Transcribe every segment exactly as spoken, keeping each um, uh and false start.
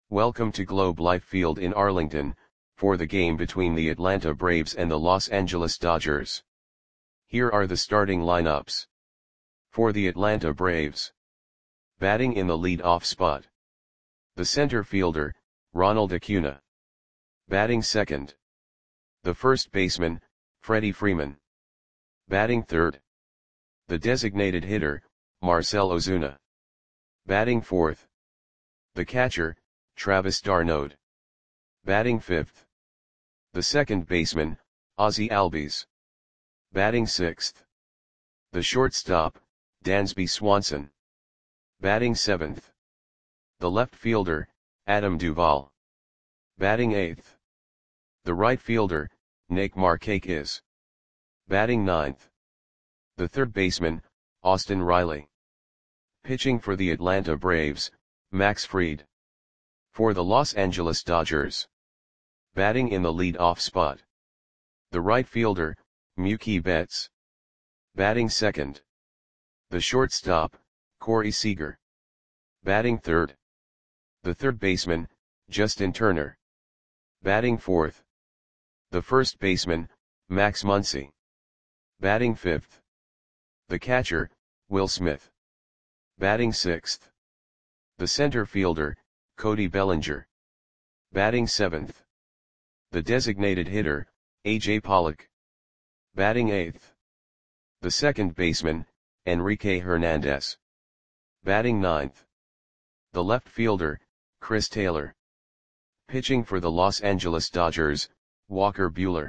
Welcome to Globe Life Field in Arlington, for the game between the Atlanta Braves and the Los Angeles Dodgers. Here are the starting lineups. For the Atlanta Braves. Batting in the lead-off spot. The center fielder, Ronald Acuna. Batting second. The first baseman, Freddie Freeman. Batting third. The designated hitter, Marcell Ozuna. Batting fourth. The catcher, Travis d'Arnaud. Batting fifth. The second baseman, Ozzie Albies. Batting sixth. The shortstop, Dansby Swanson. Batting seventh. The left fielder, Adam Duvall. Batting eighth. The right fielder, Nick Markakis. Batting ninth. The third baseman, Austin Riley. Pitching for the Atlanta Braves, Max Fried. For the Los Angeles Dodgers. Batting in the lead-off spot. The right fielder, Mookie Betts. Batting second. The shortstop, Corey Seager. Batting third. The third baseman, Justin Turner. Batting fourth. The first baseman, Max Muncy. Batting fifth. The catcher, Will Smith. Batting sixth. The center fielder, Cody Bellinger. Batting seventh. The designated hitter, A J Pollock. Batting eighth. The second baseman, Enrique Hernandez. Batting ninth. The left fielder, Chris Taylor. Pitching for the Los Angeles Dodgers, Walker Buehler.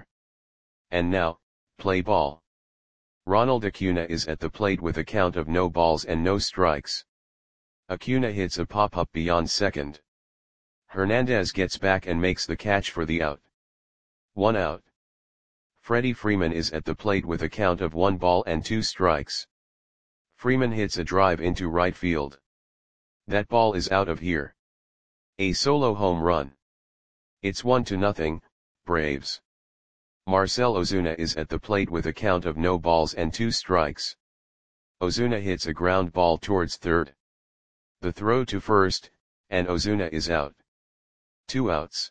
And now, play ball. Ronald Acuna is at the plate with a count of no balls and no strikes. Acuna hits a pop-up beyond second. Hernandez gets back and makes the catch for the out. One out. Freddie Freeman is at the plate with a count of one ball and two strikes. Freeman hits a drive into right field. That ball is out of here. A solo home run. It's one to nothing, Braves. Marcell Ozuna is at the plate with a count of no balls and two strikes. Ozuna hits a ground ball towards third. The throw to first, and Ozuna is out. Two outs.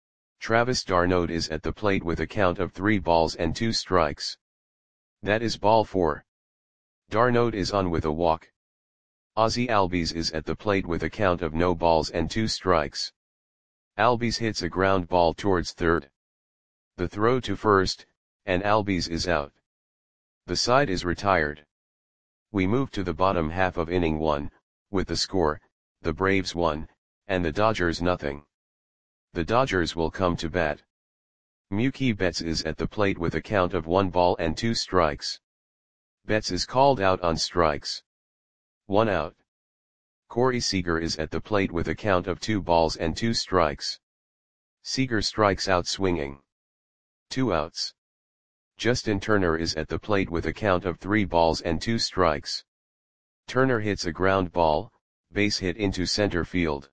Travis d'Arnaud is at the plate with a count of three balls and two strikes. That is ball four. d'Arnaud is on with a walk. Ozzie Albies is at the plate with a count of no balls and two strikes. Albies hits a ground ball towards third. The throw to first, and Albies is out. The side is retired. We move to the bottom half of inning one, with the score, the Braves one, and the Dodgers nothing. The Dodgers will come to bat. Mookie Betts is at the plate with a count of one ball and two strikes. Betts is called out on strikes. One out. Corey Seager is at the plate with a count of two balls and two strikes. Seager strikes out swinging. Two outs. Justin Turner is at the plate with a count of three balls and two strikes. Turner hits a ground ball, base hit into center field.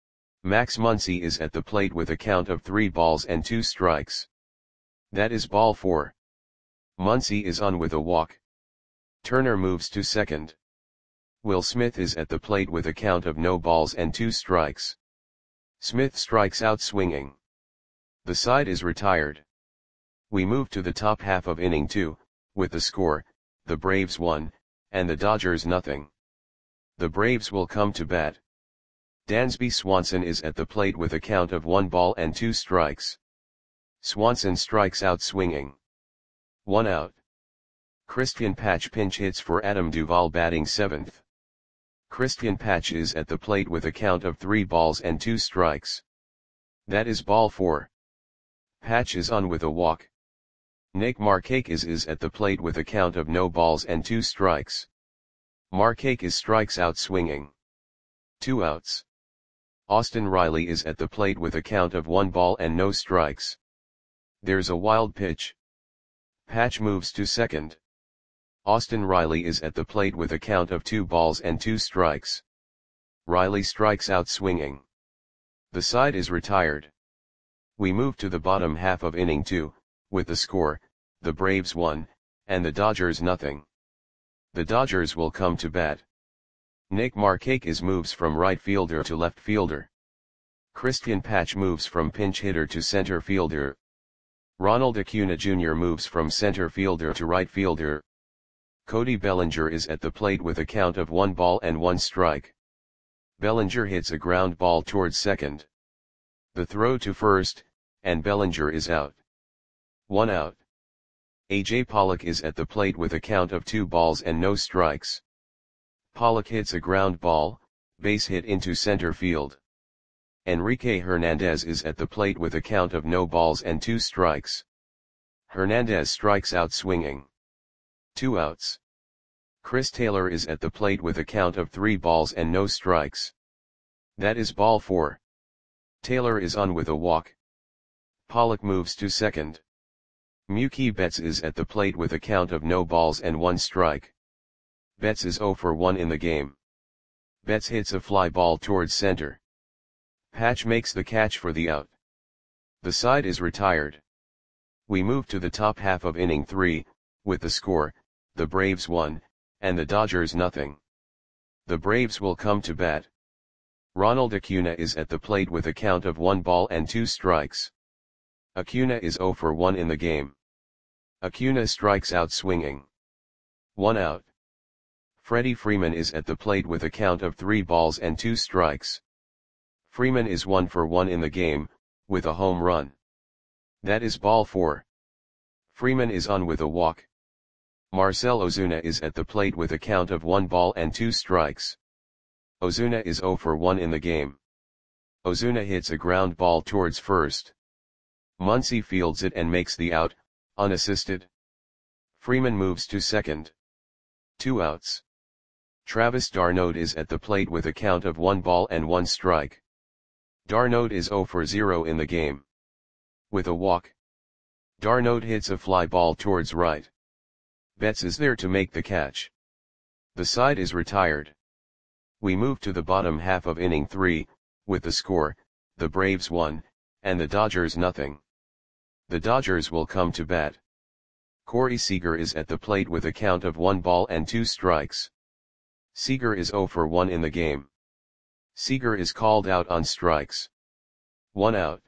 Max Muncy is at the plate with a count of three balls and two strikes. That is ball four. Muncy is on with a walk. Turner moves to second. Will Smith is at the plate with a count of no balls and two strikes. Smith strikes out swinging. The side is retired. We move to the top half of inning two, with the score, the Braves one, and the Dodgers nothing. The Braves will come to bat. Dansby Swanson is at the plate with a count of one ball and two strikes. Swanson strikes out swinging. One out. Christian Patch pinch hits for Adam Duvall batting seventh. Christian Patch is at the plate with a count of three balls and two strikes. That is ball four. Patch is on with a walk. Nick Markakis is at the plate with a count of no balls and two strikes. Markakis strikes out swinging. Two outs. Austin Riley is at the plate with a count of one ball and no strikes. There's a wild pitch. Patch moves to second. Austin Riley is at the plate with a count of two balls and two strikes. Riley strikes out swinging. The side is retired. We move to the bottom half of inning two, with the score, the Braves one, and the Dodgers nothing. The Dodgers will come to bat. Nick Markakis moves from right fielder to left fielder. Christian Patch moves from pinch hitter to center fielder. Ronald Acuna Junior moves from center fielder to right fielder. Cody Bellinger is at the plate with a count of one ball and one strike. Bellinger hits a ground ball towards second. The throw to first, and Bellinger is out. One out. A J Pollock is at the plate with a count of two balls and no strikes. Pollock hits a ground ball, base hit into center field. Enrique Hernandez is at the plate with a count of no balls and two strikes. Hernandez strikes out swinging. Two outs. Chris Taylor is at the plate with a count of three balls and no strikes. That is ball four. Taylor is on with a walk. Pollock moves to second. Mookie Betts is at the plate with a count of no balls and one strike. Betts is zero for one in the game. Betts hits a fly ball towards center. Patch makes the catch for the out. The side is retired. We move to the top half of inning three, with the score, the Braves one, and the Dodgers nothing. The Braves will come to bat. Ronald Acuna is at the plate with a count of one ball and two strikes. Acuna is zero for one in the game. Acuna strikes out swinging. One out. Freddie Freeman is at the plate with a count of three balls and two strikes. Freeman is one for one in the game, with a home run. That is ball four. Freeman is on with a walk. Marcell Ozuna is at the plate with a count of one ball and two strikes. Ozuna is zero for one in the game. Ozuna hits a ground ball towards first. Muncy fields it and makes the out, unassisted. Freeman moves to second. Two outs. Travis d'Arnaud is at the plate with a count of one ball and one strike. d'Arnaud is zero for zero in the game. With a walk. d'Arnaud hits a fly ball towards right. Betts is there to make the catch. The side is retired. We move to the bottom half of inning three, with the score, the Braves one, and the Dodgers nothing. The Dodgers will come to bat. Corey Seager is at the plate with a count of one ball and two strikes. Seager is zero for one in the game. Seager is called out on strikes. One out.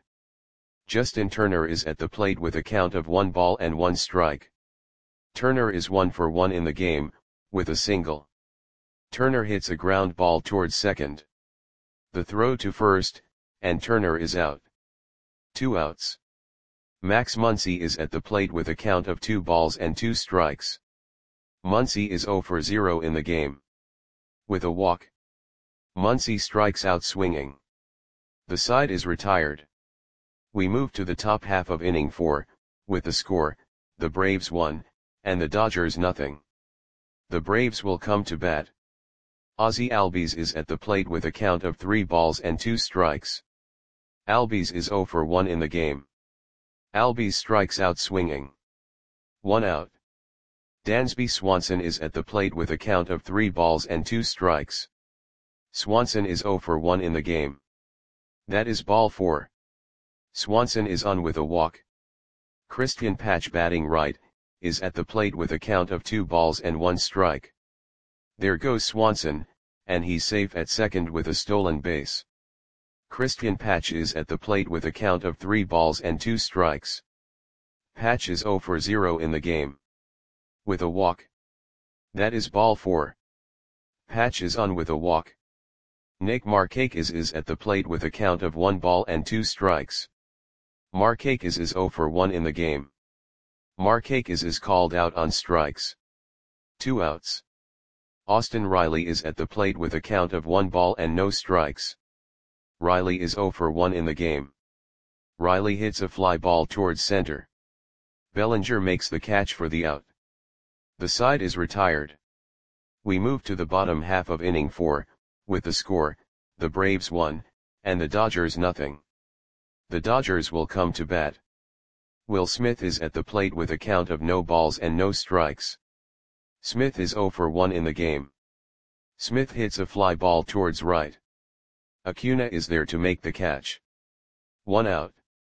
Justin Turner is at the plate with a count of one ball and one strike. Turner is one for one in the game, with a single. Turner hits a ground ball towards second. The throw to first, and Turner is out. Two outs. Max Muncy is at the plate with a count of two balls and two strikes. Muncy is zero for zero in the game. With a walk. Muncy strikes out swinging. The side is retired. We move to the top half of inning four, with the score, the Braves one, and the Dodgers nothing. The Braves will come to bat. Ozzie Albies is at the plate with a count of three balls and two strikes. Albies is zero for one in the game. Albies strikes out swinging. One out. Dansby Swanson is at the plate with a count of three balls and two strikes. Swanson is zero for one in the game. That is ball four. Swanson is on with a walk. Christian Patch, batting right, is at the plate with a count of two balls and one strike. There goes Swanson, and he's safe at second with a stolen base. Christian Patch is at the plate with a count of three balls and two strikes. Patch is zero for zero in the game. With a walk. That is ball four. Patch is on with a walk. Nick Markakis is at the plate with a count of one ball and two strikes. Markakis is zero for one in the game. Markakis is called out on strikes. Two outs. Austin Riley is at the plate with a count of one ball and no strikes. Riley is zero for one in the game. Riley hits a fly ball towards center. Bellinger makes the catch for the out. The side is retired. We move to the bottom half of inning four, with the score, the Braves one, and the Dodgers nothing. The Dodgers will come to bat. Will Smith is at the plate with a count of no balls and no strikes. Smith is zero for one in the game. Smith hits a fly ball towards right. Acuna is there to make the catch. One out.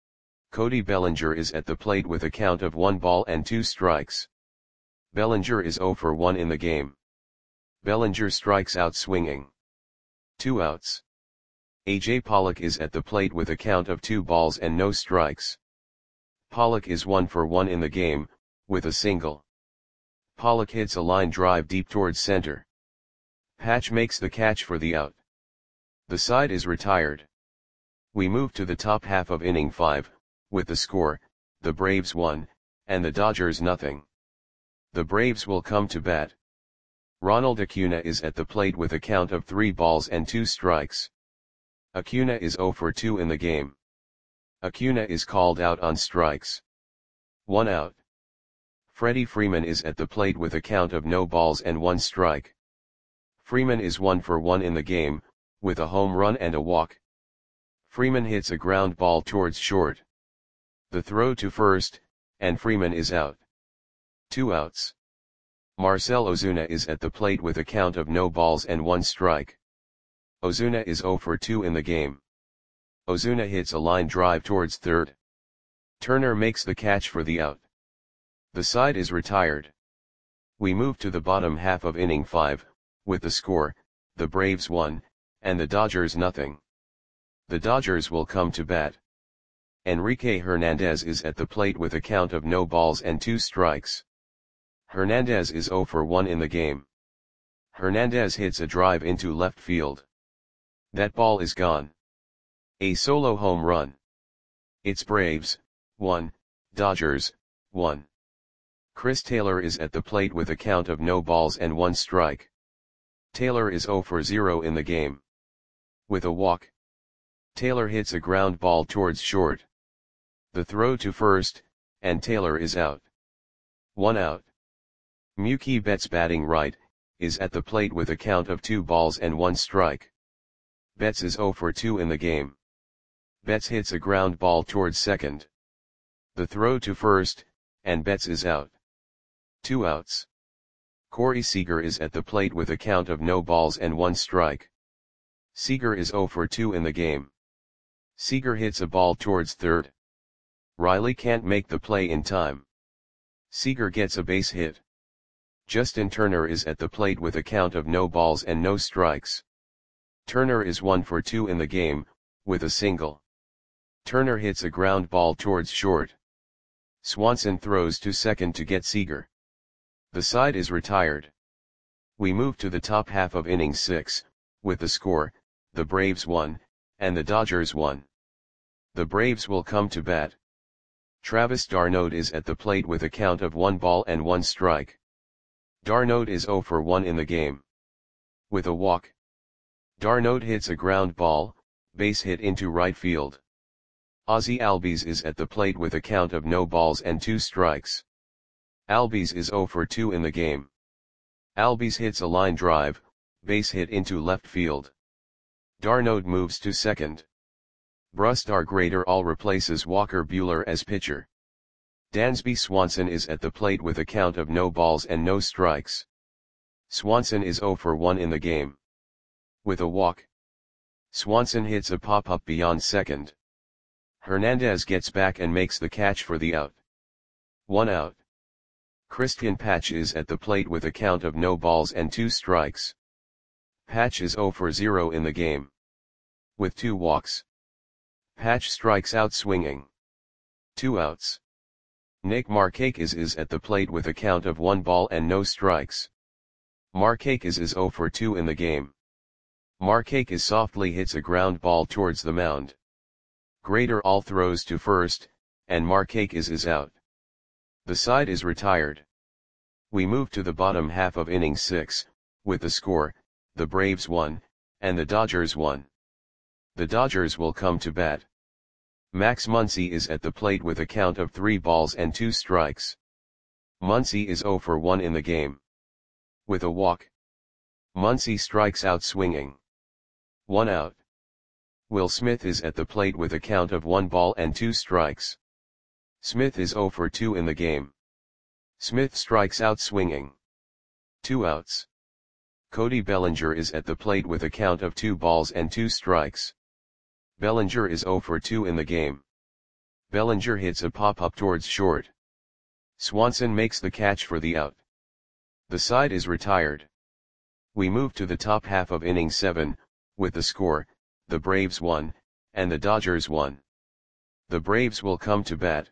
Cody Bellinger is at the plate with a count of one ball and two strikes. Bellinger is zero for one in the game. Bellinger strikes out swinging. Two outs. A J Pollock is at the plate with a count of two balls and no strikes. Pollock is one for one in the game, with a single. Pollock hits a line drive deep towards center. Patch makes the catch for the out. The side is retired. We move to the top half of inning five, with the score, the Braves one, and the Dodgers nothing. The Braves will come to bat. Ronald Acuna is at the plate with a count of three balls and two strikes. Acuna is zero for two in the game. Acuna is called out on strikes. One out. Freddie Freeman is at the plate with a count of no balls and one strike. Freeman is one for one in the game, with a home run and a walk. Freeman hits a ground ball towards short. The throw to first, and Freeman is out. Two outs. Marcell Ozuna is at the plate with a count of no balls and one strike. Ozuna is zero for two in the game. Ozuna hits a line drive towards third. Turner makes the catch for the out. The side is retired. We move to the bottom half of inning five, with the score, the Braves one, and the Dodgers nothing. The Dodgers will come to bat. Enrique Hernandez is at the plate with a count of no balls and two strikes. Hernandez is zero for one in the game. Hernandez hits a drive into left field. That ball is gone. A solo home run. It's Braves, one, Dodgers, one. Chris Taylor is at the plate with a count of no balls and one strike. Taylor is zero for zero in the game. With a walk. Taylor hits a ground ball towards short. The throw to first, and Taylor is out. One out. Mookie Betts, batting right, is at the plate with a count of two balls and one strike. Betts is zero for two in the game. Betts hits a ground ball towards second. The throw to first, and Betts is out. Two outs. Corey Seager is at the plate with a count of no balls and one strike. Seager is zero for two in the game. Seager hits a ball towards third. Riley can't make the play in time. Seager gets a base hit. Justin Turner is at the plate with a count of no balls and no strikes. Turner is one for two in the game, with a single. Turner hits a ground ball towards short. Swanson throws to second to get Seager. The side is retired. We move to the top half of inning six, with the score, the Braves one, and the Dodgers one. The Braves will come to bat. Travis d'Arnaud is at the plate with a count of one ball and one strike. d'Arnaud is zero for one in the game. With a walk. d'Arnaud hits a ground ball, base hit into right field. Ozzie Albies is at the plate with a count of no balls and two strikes. Albies is zero for two in the game. Albies hits a line drive, base hit into left field. d'Arnaud moves to second. Brusdar Graterol replaces Walker Buehler as pitcher. Dansby Swanson is at the plate with a count of no balls and no strikes. Swanson is zero for one in the game. With a walk. Swanson hits a pop-up beyond second. Hernandez gets back and makes the catch for the out. One out. Christian Patch is at the plate with a count of no balls and two strikes. Patch is zero for zero in the game. With two walks. Patch strikes out swinging. Two outs. Nick Markakis is at the plate with a count of one ball and no strikes. Markakis is zero for two in the game. Markakis softly hits a ground ball towards the mound. Graterol throws to first, and Markakis is out. The side is retired. We move to the bottom half of inning six, with the score, the Braves one, and the Dodgers one. The Dodgers will come to bat. Max Muncy is at the plate with a count of three balls and two strikes. Muncy is zero for one in the game. With a walk. Muncy strikes out swinging. One out. Will Smith is at the plate with a count of one ball and two strikes. Smith is zero for two in the game. Smith strikes out swinging. Two outs. Cody Bellinger is at the plate with a count of two balls and two strikes. Bellinger is zero for two in the game. Bellinger hits a pop-up towards short. Swanson makes the catch for the out. The side is retired. We move to the top half of inning seven, with the score, the Braves won, and the Dodgers won. The Braves will come to bat.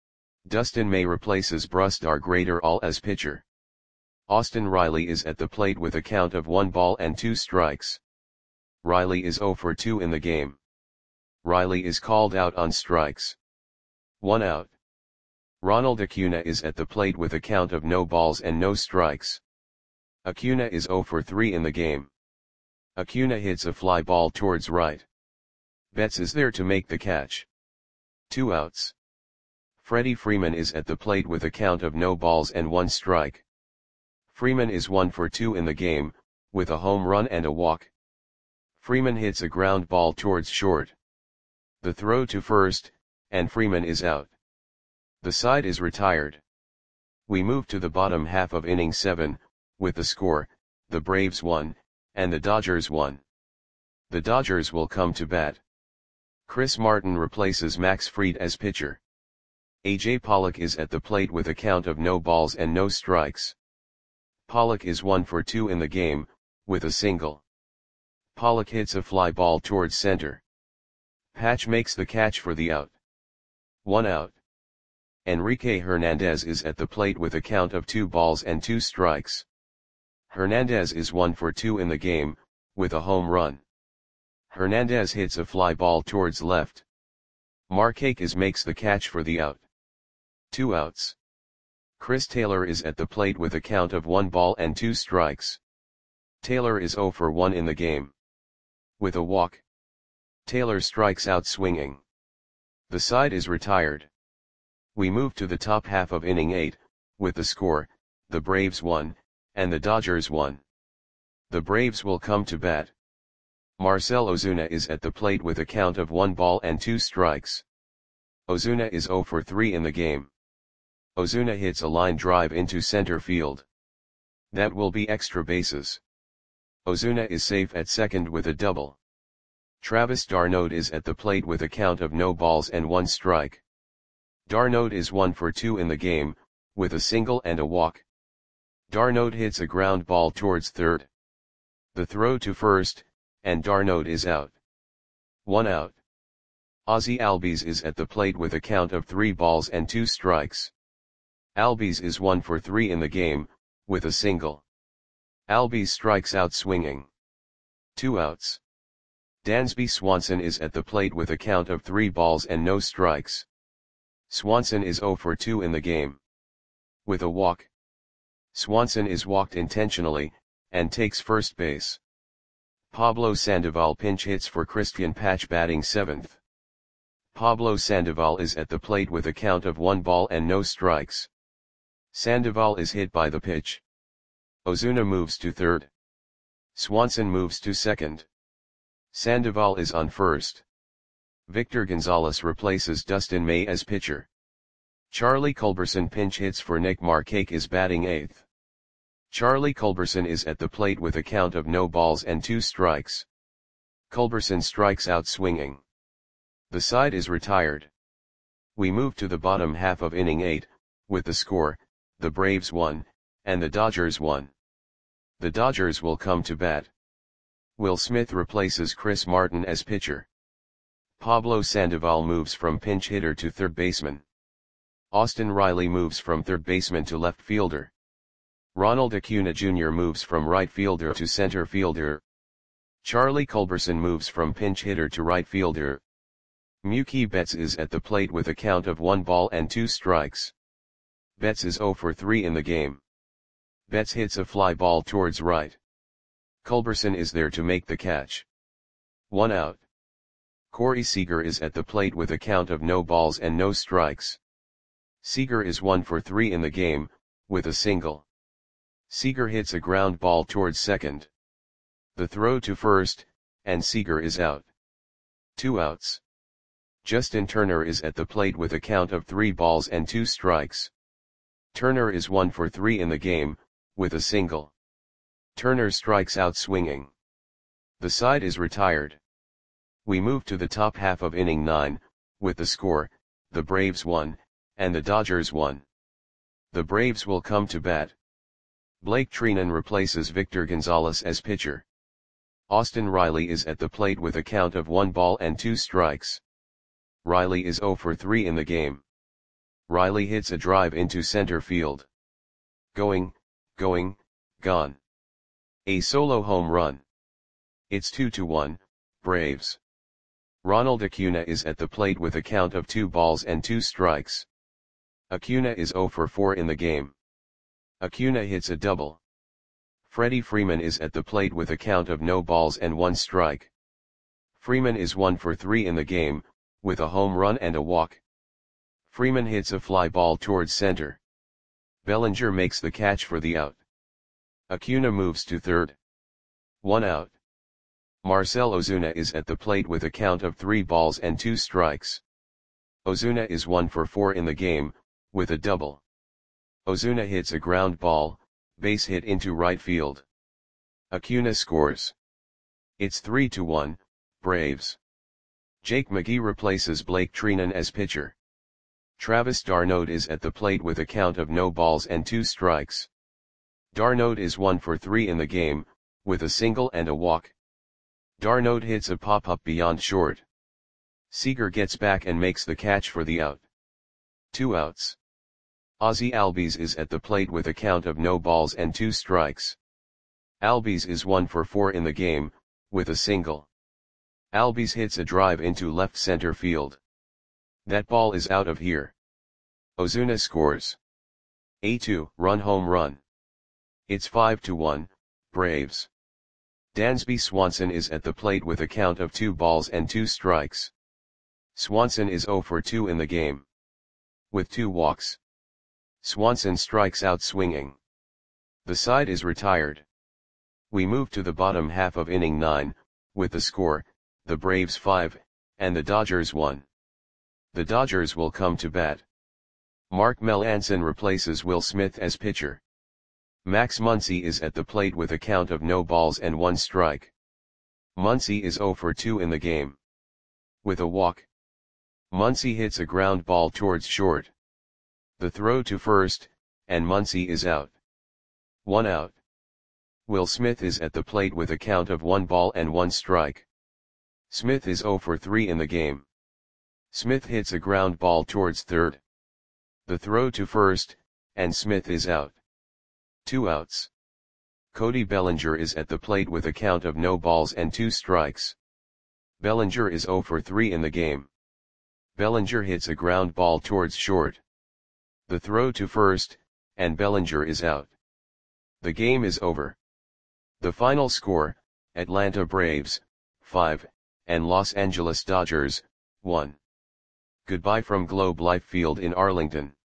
Dustin May replaces Brusdar Graterol as pitcher. Austin Riley is at the plate with a count of one ball and two strikes. Riley is zero for two in the game. Riley is called out on strikes. One out. Ronald Acuna is at the plate with a count of no balls and no strikes. Acuna is zero for three in the game. Acuna hits a fly ball towards right. Betts is there to make the catch. Two outs. Freddie Freeman is at the plate with a count of no balls and one strike. Freeman is one for two in the game, with a home run and a walk. Freeman hits a ground ball towards short. The throw to first, and Freeman is out. The side is retired. We move to the bottom half of inning seven, with the score, the Braves won, and the Dodgers won. The Dodgers will come to bat. Chris Martin replaces Max Fried as pitcher. A J Pollock is at the plate with a count of no balls and no strikes. Pollock is one for two in the game, with a single. Pollock hits a fly ball towards center. Patch makes the catch for the out. One out. Enrique Hernandez is at the plate with a count of two balls and two strikes. Hernandez is one for two in the game, with a home run. Hernandez hits a fly ball towards left. Markakis makes the catch for the out. Two outs. Chris Taylor is at the plate with a count of one ball and two strikes. Taylor is zero for one in the game. With a walk. Taylor strikes out swinging. The side is retired. We move to the top half of inning eight, with the score, the Braves won, and the Dodgers won. The Braves will come to bat. Marcell Ozuna is at the plate with a count of one ball and two strikes. Ozuna is zero for three in the game. Ozuna hits a line drive into center field. That will be extra bases. Ozuna is safe at second with a double. Travis d'Arnaud is at the plate with a count of no balls and one strike. d'Arnaud is one for two in the game, with a single and a walk. d'Arnaud hits a ground ball towards third. The throw to first, and d'Arnaud is out. One out. Ozzie Albies is at the plate with a count of three balls and two strikes. Albies is one for three in the game, with a single. Albies strikes out swinging. Two outs. Dansby Swanson is at the plate with a count of three balls and no strikes. Swanson is zero for two in the game. With a walk. Swanson is walked intentionally, and takes first base. Pablo Sandoval pinch hits for Christian Patch batting seventh. Pablo Sandoval is at the plate with a count of one ball and no strikes. Sandoval is hit by the pitch. Ozuna moves to third. Swanson moves to second. Sandoval is on first. Victor Gonzalez replaces Dustin May as pitcher. Charlie Culberson pinch hits for Nick Markakis batting eighth. Charlie Culberson is at the plate with a count of no balls and two strikes. Culberson strikes out swinging. The side is retired. We move to the bottom half of inning eight, with the score, the Braves won, and the Dodgers won. The Dodgers will come to bat. Will Smith replaces Chris Martin as pitcher. Pablo Sandoval moves from pinch hitter to third baseman. Austin Riley moves from third baseman to left fielder. Ronald Acuna Junior moves from right fielder to center fielder. Charlie Culberson moves from pinch hitter to right fielder. Mookie Betts is at the plate with a count of one ball and two strikes. Betts is zero for three in the game. Betts hits a fly ball towards right. Culberson is there to make the catch. One out. Corey Seager is at the plate with a count of no balls and no strikes. Seager is one for three in the game, with a single. Seager hits a ground ball towards second. The throw to first, and Seager is out. Two outs. Justin Turner is at the plate with a count of three balls and two strikes. Turner is one for three in the game, with a single. Turner strikes out swinging. The side is retired. We move to the top half of inning nine, with the score, the Braves won, and the Dodgers won. The Braves will come to bat. Blake Treinen replaces Victor Gonzalez as pitcher. Austin Riley is at the plate with a count of one ball and two strikes. Riley is zero for three in the game. Riley hits a drive into center field. Going, going, gone. A solo home run. It's two to one, Braves. Ronald Acuna is at the plate with a count of two balls and two strikes. Acuna is zero for four in the game. Acuna hits a double. Freddie Freeman is at the plate with a count of no balls and one strike. Freeman is one for three in the game, with a home run and a walk. Freeman hits a fly ball towards center. Bellinger makes the catch for the out. Acuna moves to third. One out. Marcell Ozuna is at the plate with a count of three balls and two strikes. Ozuna is one for four in the game, with a double. Ozuna hits a ground ball, base hit into right field. Acuna scores. It's three to one, Braves. Jake McGee replaces Blake Treinen as pitcher. Travis d'Arnaud is at the plate with a count of no balls and two strikes. d'Arnaud is one for three in the game, with a single and a walk. d'Arnaud hits a pop-up beyond short. Seager gets back and makes the catch for the out. Two outs. Ozzie Albies is at the plate with a count of no balls and two strikes. Albies is one for four in the game, with a single. Albies hits a drive into left center field. That ball is out of here. Ozuna scores. A two-run home run. It's five to one, Braves. Dansby Swanson is at the plate with a count of two balls and two strikes. Swanson is zero for two in the game. With two walks. Swanson strikes out swinging. The side is retired. We move to the bottom half of inning nine, with the score, the Braves five, and the Dodgers one. The Dodgers will come to bat. Mark Melancon replaces Will Smith as pitcher. Max Muncy is at the plate with a count of no balls and one strike. Muncy is zero for two in the game. With a walk. Muncy hits a ground ball towards short. The throw to first, and Muncy is out. One out. Will Smith is at the plate with a count of one ball and one strike. Smith is zero for three in the game. Smith hits a ground ball towards third. The throw to first, and Smith is out. Two outs. Cody Bellinger is at the plate with a count of no balls and two strikes. Bellinger is zero for three in the game. Bellinger hits a ground ball towards short. The throw to first, and Bellinger is out. The game is over. The final score, Atlanta Braves, five, and Los Angeles Dodgers, one. Goodbye from Globe Life Field in Arlington.